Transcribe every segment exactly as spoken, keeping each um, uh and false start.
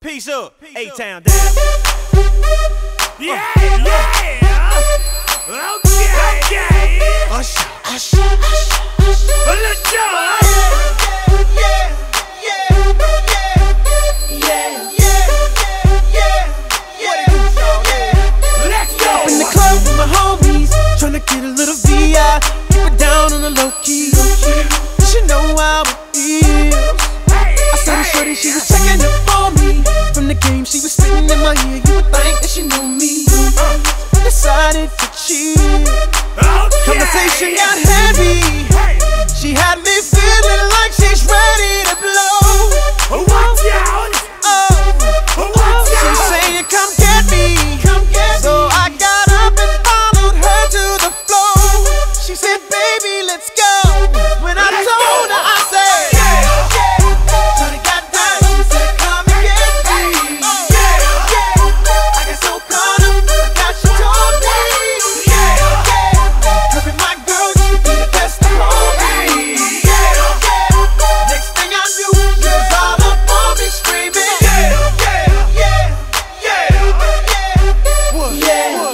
Peace up, A-Town down. Yeah, yeah. Okay, okay. Usher, usher, usher, usher. Let's go. Yeah, yeah, yeah, yeah, yeah, yeah. Let's go. Up in the club with my homies, tryna get a little V I. Keep it down on the low key. You should know how it feels. I saw the shorty, she was checking up on me. From the game, she was spitting in my ear. You would think that she knew me. I decided to cheat. Conversation got heavy. She had me feeling like she's ready to blow. Watch out. Oh, Watch she's out. saying, "Come get me." Come get so me. I got up and followed her to the floor. She said, "Baby, let's go." When I told her, I said, "Shorty got down, she said, come and get me." I got so caught up, I got she told me. Cause with my girl, you could be the best of all me. Next thing I knew, she was all up on me screaming. Yeah, yeah, yeah, yeah, yeah,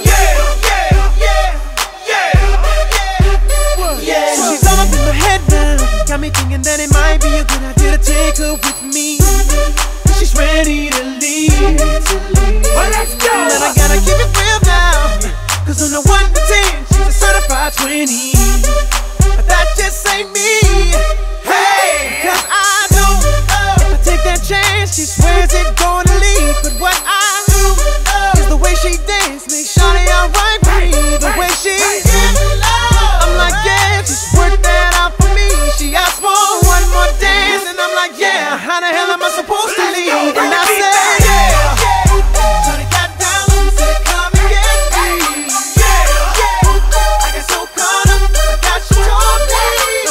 yeah. So she's all up in my head now, got me thinking that it might be a good idea to take her with me. She's ready to leave. Well, let's go. But I gotta keep it real now, cause on the one to ten, she's a certified twenty. But that just ain't me. Hey, cause I know if I take that chance, she swears it's gonna leave. But what I do is the way she dance makes shawty alright with me. The way she I'm like, yeah, just work that out for me. She asked for one more dance, and I'm like, yeah, how the hell am I supposed to leave? And I said, yeah. Shawty got down, said, come and get me. I got so caught up, I got she told me.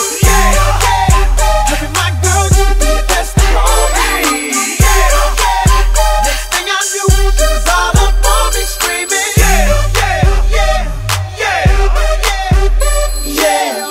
Look at my girl, you could be the best of all me. Next thing I knew, she was all up on me screaming. Yeah, yeah, yeah, yeah, yeah,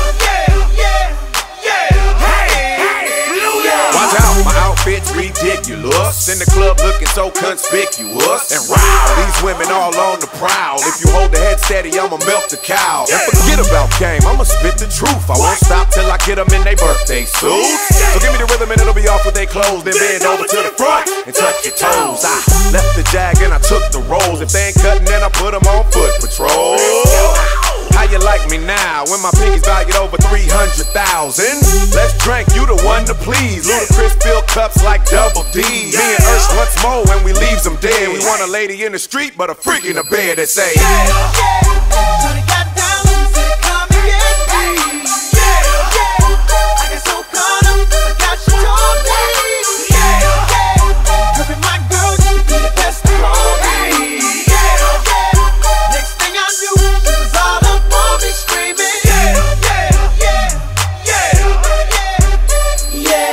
yeah. Watch out, my outfit's ridiculous. In the club looking so conspicuous. And wow, these women all on the prowl. If you hold the head steady, I'ma milk the cow. And forget about game, I'ma spit the truth. I won't stop till I get them in their birthday suits. So give me the rhythm and it'll be off with their clothes. Then bend over to the front and touch your toes. I left the jag and I took the rolls. If they ain't cutting, then I put them on foot patrol. How you like me now when my pinky's valued over three hundred thousand? Let's drink, you the one to please. Ludacris fill cups like double D. Me and Ursh once more when we leaves them dead. We want a lady in the street, but a freak in the bed that say, Shawty got down, said, come and get me. I got so caught up, I got she told me. Cause with my girl, you could be the best of all me. Next thing I knew, she was all up on me screaming. Yeah, yeah, yeah, yeah, yeah, yeah,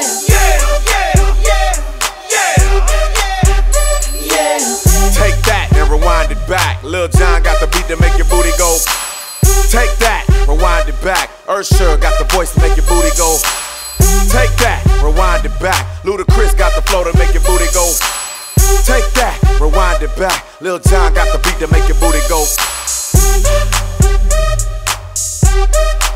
yeah, yeah. take that and rewind it back. Lil Jon got the beat to make your booty go. Take that, rewind it back. Usher got the voice to make your booty go. Take that, rewind it back. Ludacris got the flow to make your booty go. Take that, rewind it back. Lil Jon got the beat to make your booty go.